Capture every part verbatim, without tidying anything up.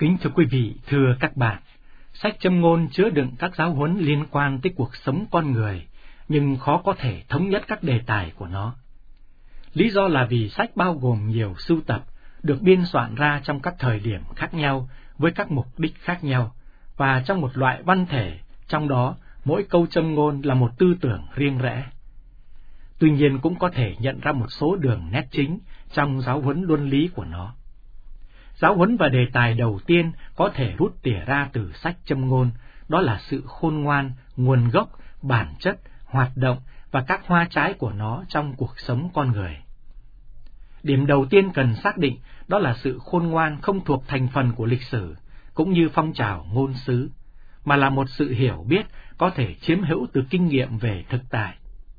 Kính thưa quý vị, thưa các bạn, sách Châm ngôn chứa đựng các giáo huấn liên quan tới cuộc sống con người, nhưng khó có thể thống nhất các đề tài của nó. Lý do là vì sách bao gồm nhiều sưu tập, được biên soạn ra trong các thời điểm khác nhau, với các mục đích khác nhau, và trong một loại văn thể, trong đó mỗi câu châm ngôn là một tư tưởng riêng rẽ. Tuy nhiên cũng có thể nhận ra một số đường nét chính trong giáo huấn luân lý của nó. Giáo huấn và đề tài đầu tiên có thể rút tỉa ra từ sách Châm ngôn, đó là sự khôn ngoan, nguồn gốc, bản chất, hoạt động và các hoa trái của nó trong cuộc sống con người. Điểm đầu tiên cần xác định đó là sự khôn ngoan không thuộc thành phần của lịch sử, cũng như phong trào ngôn sứ, mà là một sự hiểu biết có thể chiếm hữu từ kinh nghiệm về thực tại.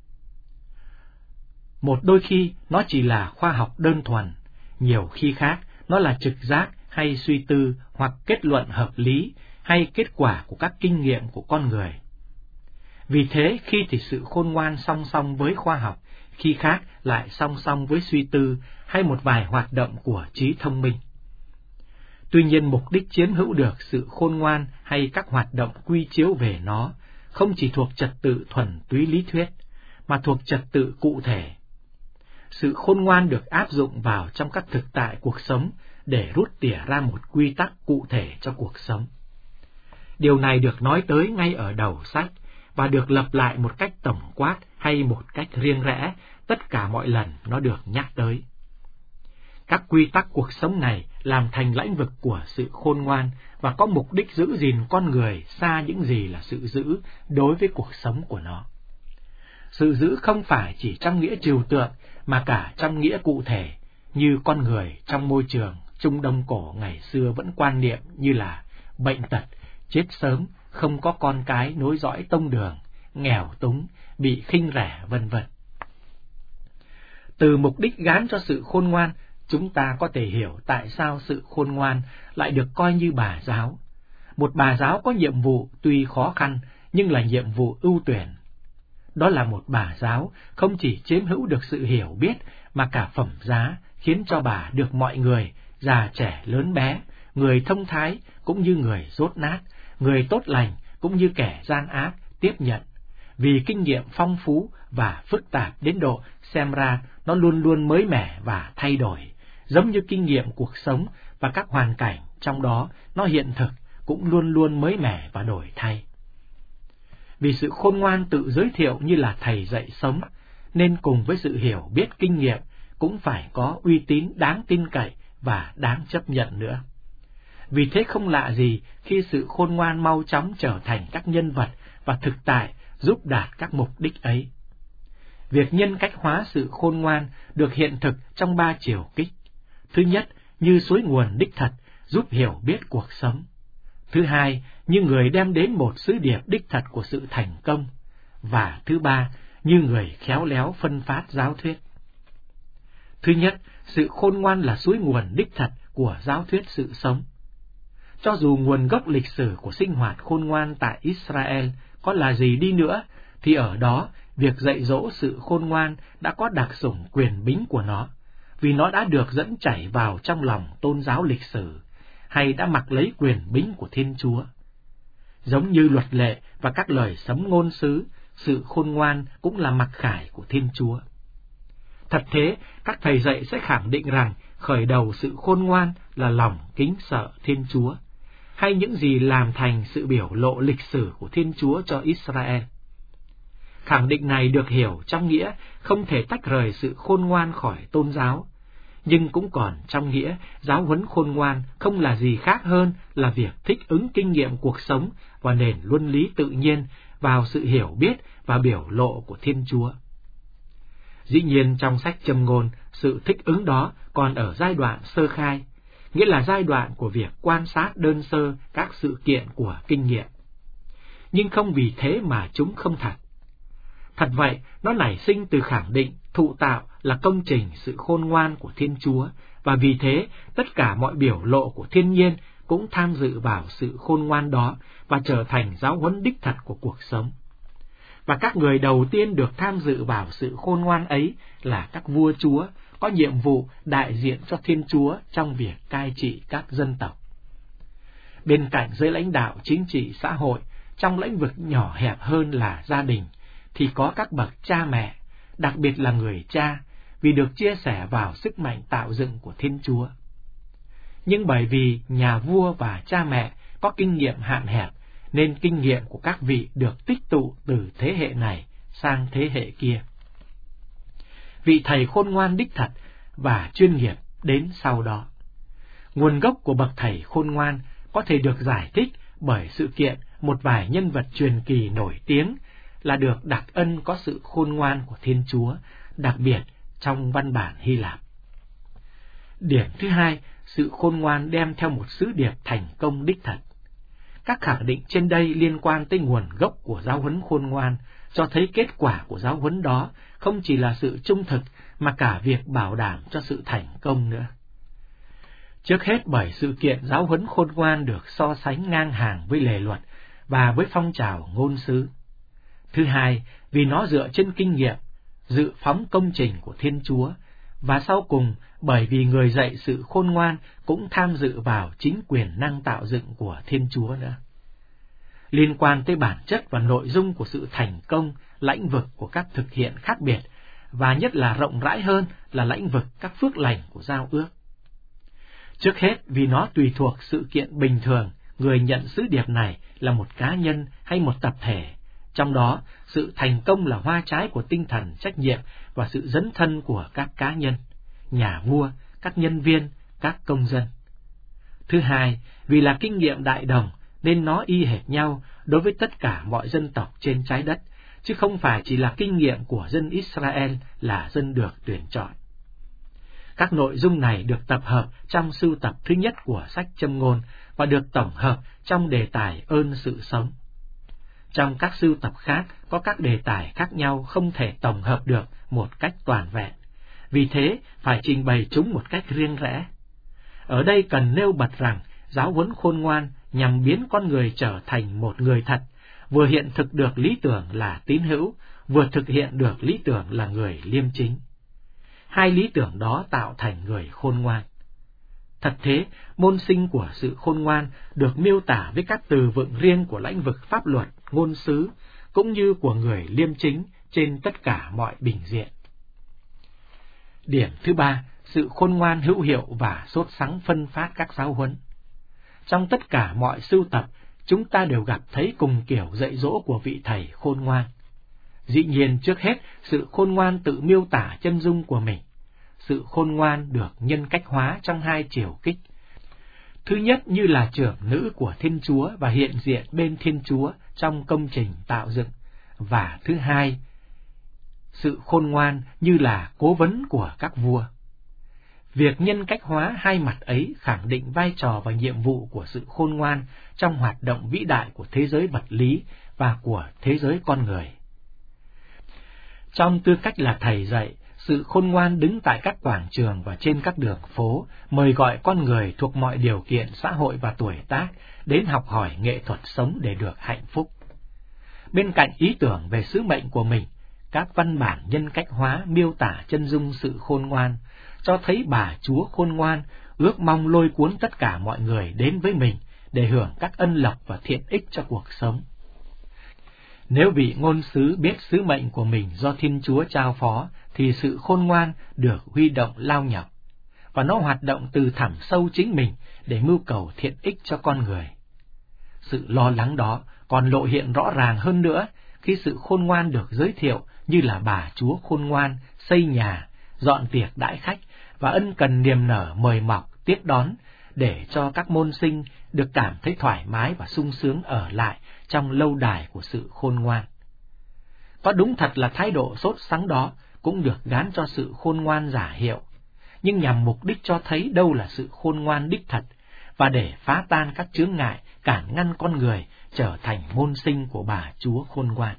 Một đôi khi nó chỉ là khoa học đơn thuần, nhiều khi khác nó là trực giác hay suy tư hoặc kết luận hợp lý hay kết quả của các kinh nghiệm của con người. Vì thế, khi thì sự khôn ngoan song song với khoa học, khi khác lại song song với suy tư hay một vài hoạt động của trí thông minh. Tuy nhiên, mục đích chiếm hữu được sự khôn ngoan hay các hoạt động quy chiếu về nó không chỉ thuộc trật tự thuần túy lý thuyết, mà thuộc trật tự cụ thể. Sự khôn ngoan được áp dụng vào trong các thực tại cuộc sống để rút tỉa ra một quy tắc cụ thể cho cuộc sống. Điều này được nói tới ngay ở đầu sách và được lặp lại một cách tổng quát hay một cách riêng rẽ tất cả mọi lần nó được nhắc tới. Các quy tắc cuộc sống này làm thành lĩnh vực của sự khôn ngoan và có mục đích giữ gìn con người xa những gì là sự giữ đối với cuộc sống của nó. Sự giữ không phải chỉ trong nghĩa trừu tượng mà cả trong nghĩa cụ thể, như con người trong môi trường Trung Đông cổ ngày xưa vẫn quan niệm như là bệnh tật, chết sớm, không có con cái nối dõi tông đường, nghèo túng, bị khinh rẻ, vân vân. Từ mục đích gán cho sự khôn ngoan, chúng ta có thể hiểu tại sao sự khôn ngoan lại được coi như bà giáo. Một bà giáo có nhiệm vụ tuy khó khăn nhưng là nhiệm vụ ưu tuyển. Đó là một bà giáo không chỉ chiếm hữu được sự hiểu biết mà cả phẩm giá, khiến cho bà được mọi người, già trẻ lớn bé, người thông thái cũng như người dốt nát, người tốt lành cũng như kẻ gian ác tiếp nhận, vì kinh nghiệm phong phú và phức tạp đến độ xem ra nó luôn luôn mới mẻ và thay đổi, giống như kinh nghiệm cuộc sống và các hoàn cảnh trong đó nó hiện thực cũng luôn luôn mới mẻ và đổi thay. Vì sự khôn ngoan tự giới thiệu như là thầy dạy sống, nên cùng với sự hiểu biết kinh nghiệm cũng phải có uy tín đáng tin cậy và đáng chấp nhận nữa. Vì thế không lạ gì khi sự khôn ngoan mau chóng trở thành các nhân vật và thực tại giúp đạt các mục đích ấy. Việc nhân cách hóa sự khôn ngoan được hiện thực trong ba chiều kích. Thứ nhất, như suối nguồn đích thật giúp hiểu biết cuộc sống. Thứ hai, như người đem đến một sứ điệp đích thật của sự thành công. Và thứ ba, như người khéo léo phân phát giáo thuyết. Thứ nhất, sự khôn ngoan là suối nguồn đích thật của giáo thuyết sự sống. Cho dù nguồn gốc lịch sử của sinh hoạt khôn ngoan tại Israel có là gì đi nữa, thì ở đó việc dạy dỗ sự khôn ngoan đã có đặc sủng quyền bính của nó, vì nó đã được dẫn chảy vào trong lòng tôn giáo lịch sử, hay đã mặc lấy quyền bính của Thiên Chúa. Giống như luật lệ và các lời sấm ngôn sứ, sự khôn ngoan cũng là mặc khải của Thiên Chúa. Thật thế, các thầy dạy sẽ khẳng định rằng khởi đầu sự khôn ngoan là lòng kính sợ Thiên Chúa, hay những gì làm thành sự biểu lộ lịch sử của Thiên Chúa cho Israel. Khẳng định này được hiểu trong nghĩa không thể tách rời sự khôn ngoan khỏi tôn giáo, nhưng cũng còn trong nghĩa giáo huấn khôn ngoan không là gì khác hơn là việc thích ứng kinh nghiệm cuộc sống và nền luân lý tự nhiên vào sự hiểu biết và biểu lộ của Thiên Chúa. Dĩ nhiên trong sách Châm ngôn, sự thích ứng đó còn ở giai đoạn sơ khai, nghĩa là giai đoạn của việc quan sát đơn sơ các sự kiện của kinh nghiệm. Nhưng không vì thế mà chúng không thật. Thật vậy, nó nảy sinh từ khẳng định thụ tạo là công trình sự khôn ngoan của Thiên Chúa, và vì thế tất cả mọi biểu lộ của thiên nhiên cũng tham dự vào sự khôn ngoan đó và trở thành giáo huấn đích thật của cuộc sống. Và các người đầu tiên được tham dự vào sự khôn ngoan ấy là các vua chúa, có nhiệm vụ đại diện cho Thiên Chúa trong việc cai trị các dân tộc. Bên cạnh giới lãnh đạo chính trị xã hội, trong lĩnh vực nhỏ hẹp hơn là gia đình, thì có các bậc cha mẹ, đặc biệt là người cha, vì được chia sẻ vào sức mạnh tạo dựng của Thiên Chúa. Nhưng bởi vì nhà vua và cha mẹ có kinh nghiệm hạn hẹp, nên kinh nghiệm của các vị được tích tụ từ thế hệ này sang thế hệ kia. Vị thầy khôn ngoan đích thật và chuyên nghiệp đến sau đó. Nguồn gốc của bậc thầy khôn ngoan có thể được giải thích bởi sự kiện một vài nhân vật truyền kỳ nổi tiếng là được đặc ân có sự khôn ngoan của Thiên Chúa, đặc biệt trong văn bản Hy Lạp. Điểm thứ hai, sự khôn ngoan đem theo một sứ điệp thành công đích thật. Các khẳng định trên đây liên quan tới nguồn gốc của giáo huấn khôn ngoan, cho thấy kết quả của giáo huấn đó không chỉ là sự trung thực mà cả việc bảo đảm cho sự thành công nữa. Trước hết bởi sự kiện giáo huấn khôn ngoan được so sánh ngang hàng với lề luật và với phong trào ngôn sứ. Thứ hai, vì nó dựa trên kinh nghiệm, dự phóng công trình của Thiên Chúa, và sau cùng bởi vì người dạy sự khôn ngoan cũng tham dự vào chính quyền năng tạo dựng của Thiên Chúa nữa. Liên quan tới bản chất và nội dung của sự thành công, lãnh vực của các thực hiện khác biệt, và nhất là rộng rãi hơn là lãnh vực các phước lành của giao ước. Trước hết vì nó tùy thuộc sự kiện bình thường, người nhận sứ điệp này là một cá nhân hay một tập thể, trong đó sự thành công là hoa trái của tinh thần trách nhiệm và sự dấn thân của các cá nhân, nhà vua, các nhân viên, các công dân. Thứ hai, vì là kinh nghiệm đại đồng nên nó y hệt nhau đối với tất cả mọi dân tộc trên trái đất, chứ không phải chỉ là kinh nghiệm của dân Israel là dân được tuyển chọn. Các nội dung này được tập hợp trong sưu tập thứ nhất của sách Châm ngôn và được tổng hợp trong đề tài ơn sự sống. Trong các sưu tập khác có các đề tài khác nhau không thể tổng hợp được một cách toàn vẹn, vì thế phải trình bày chúng một cách riêng rẽ. Ở đây cần nêu bật rằng giáo huấn khôn ngoan nhằm biến con người trở thành một người thật, vừa hiện thực được lý tưởng là tín hữu, vừa thực hiện được lý tưởng là người liêm chính. Hai lý tưởng đó tạo thành người khôn ngoan. Thật thế, môn sinh của sự khôn ngoan được miêu tả với các từ vựng riêng của lĩnh vực pháp luật, ngôn sứ, cũng như của người liêm chính trên tất cả mọi bình diện. Điểm thứ ba, sự khôn ngoan hữu hiệu và sốt sắng phân phát các giáo huấn. Trong tất cả mọi sưu tập, chúng ta đều gặp thấy cùng kiểu dạy dỗ của vị thầy khôn ngoan. Dĩ nhiên trước hết, sự khôn ngoan tự miêu tả chân dung của mình. Sự khôn ngoan được nhân cách hóa trong hai chiều kích. Thứ nhất như là trưởng nữ của Thiên Chúa và hiện diện bên Thiên Chúa trong công trình tạo dựng. Và thứ hai, sự khôn ngoan như là cố vấn của các vua. Việc nhân cách hóa hai mặt ấy khẳng định vai trò và nhiệm vụ của sự khôn ngoan trong hoạt động vĩ đại của thế giới vật lý và của thế giới con người. Trong tư cách là thầy dạy, sự khôn ngoan đứng tại các quảng trường và trên các đường phố, mời gọi con người thuộc mọi điều kiện xã hội và tuổi tác đến học hỏi nghệ thuật sống để được hạnh phúc. Bên cạnh ý tưởng về sứ mệnh của mình, các văn bản nhân cách hóa miêu tả chân dung sự khôn ngoan, cho thấy bà Chúa khôn ngoan ước mong lôi cuốn tất cả mọi người đến với mình để hưởng các ân lộc và thiện ích cho cuộc sống. Nếu vị ngôn sứ biết sứ mệnh của mình do Thiên Chúa trao phó, thì sự khôn ngoan được huy động lao nhọc, và nó hoạt động từ thẳm sâu chính mình để mưu cầu thiện ích cho con người. Sự lo lắng đó còn lộ hiện rõ ràng hơn nữa khi sự khôn ngoan được giới thiệu như là bà Chúa khôn ngoan xây nhà, dọn tiệc đãi khách và ân cần niềm nở mời mọc tiếp đón, để cho các môn sinh được cảm thấy thoải mái và sung sướng ở lại trong lâu đài của sự khôn ngoan. Có đúng thật là thái độ sốt sắng đó cũng được gán cho sự khôn ngoan giả hiệu, nhưng nhằm mục đích cho thấy đâu là sự khôn ngoan đích thật, và để phá tan các chướng ngại cản ngăn con người trở thành môn sinh của bà Chúa khôn ngoan.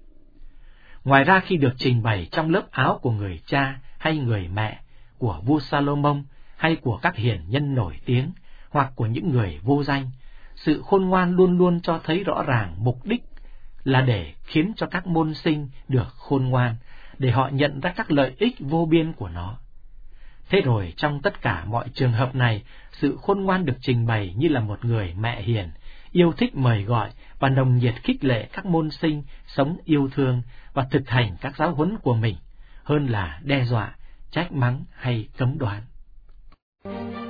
Ngoài ra, khi được trình bày trong lớp áo của người cha hay người mẹ, của vua Salomon hay của các hiền nhân nổi tiếng, hoặc của những người vô danh, sự khôn ngoan luôn luôn cho thấy rõ ràng mục đích là để khiến cho các môn sinh được khôn ngoan, để họ nhận ra các lợi ích vô biên của nó. Thế rồi trong tất cả mọi trường hợp này, sự khôn ngoan được trình bày như là một người mẹ hiền, yêu thích mời gọi và nồng nhiệt khích lệ các môn sinh sống yêu thương và thực hành các giáo huấn của mình, hơn là đe dọa, trách mắng hay cấm đoán.